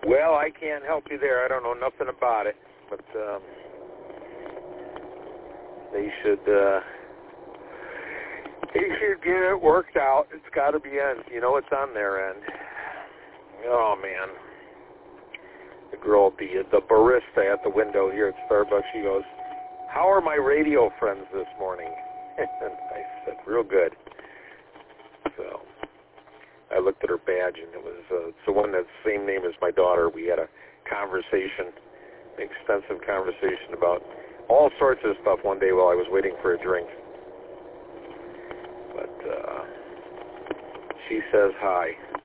Well, I can't help you there. I don't know nothing about it, but they should get it worked out. It's got to be on. You know, it's on their end. Oh man, the girl, the barista at the window here at Starbucks, she goes, "How are my radio friends this morning?" And I said, "Real good." So I looked at her badge, and it was it's the one that's the same name as my daughter. We had a conversation, an extensive conversation about all sorts of stuff one day while I was waiting for a drink. But she says hi.